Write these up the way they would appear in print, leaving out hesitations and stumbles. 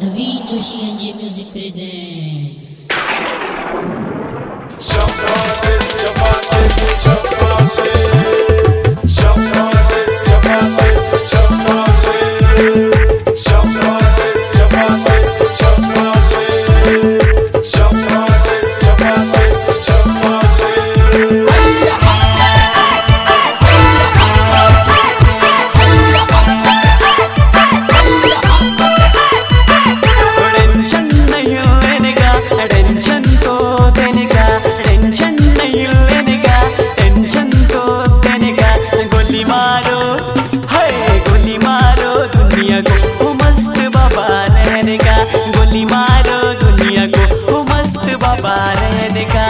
Naveen Joshi NJ Music presents गोली मारो दुनिया को ओ मस्त बाबा रहने का।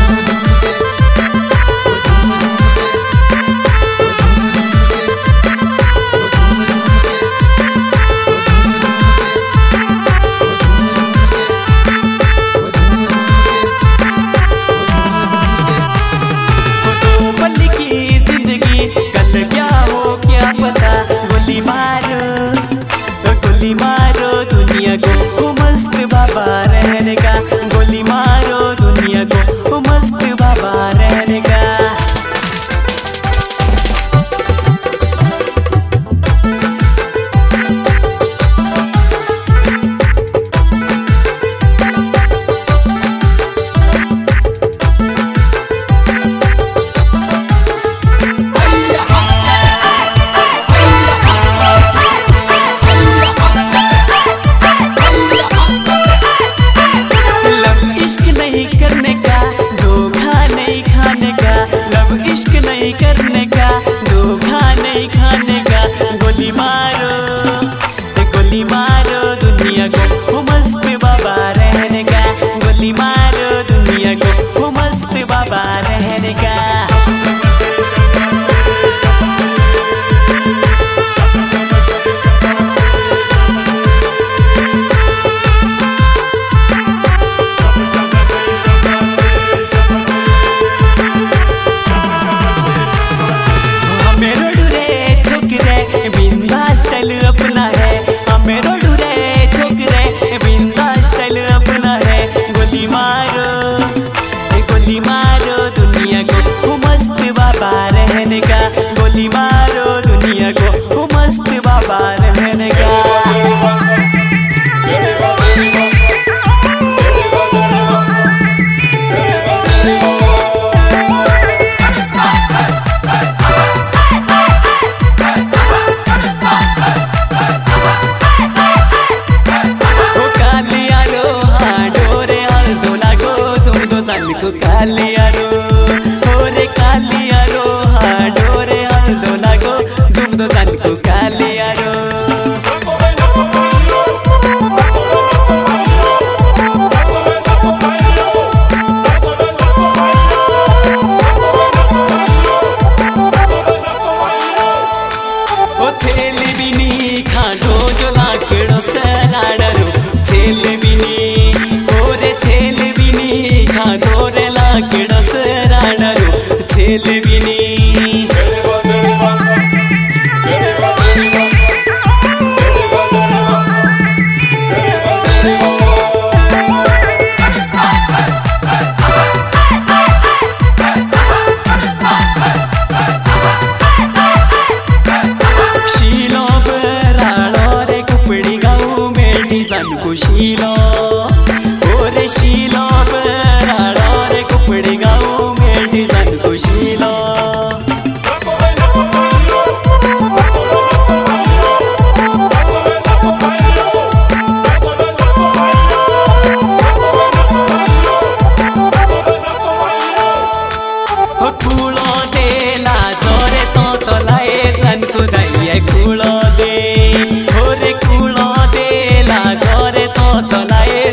तो पल की जिंदगी कल क्या हो क्या पता। गोली मारो दुनिया को ओ मस्त बाबा रहने का। गोली मारो दुनिया को ओ मस्त बाबा रहने का। करने का धोखा नहीं खाने का, लब इश्क नहीं करने का धोखा नहीं खाने का। गोली मारो दुनिया को ओ मस्त बाबा रहने का। गोली मारो दुनिया को ओ मस्त बाबा रहने का। अपना है हमें रोडूरे छोकरे बिंदा स्टाइल अपना है। गोली मारो दुनिया को ओ मस्त बाबा रहने का। गोली मारो दुनिया को ओ मस्त बाबा रहने का। कालियारो ओरे कालियारो हाँ डोरे हल दो लागो तुम दो सन को कालियारो। ओ छेली बिनी खानो जो लाकड़ो सराड़रो छेली बिनी ओरे छेली बिनी खानो रे लाकड़ो सराड़रो छेली बिनी। शीलो ओरे शीलो बराड़ा रे कुपड़ी गाँव में डिजाइन को शीलो। कूड़ो दे लाजोरे तो लाए जन को दाइए कूड़ो दे ओरे कूड़ो दे लाजोरे तो लाए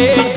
के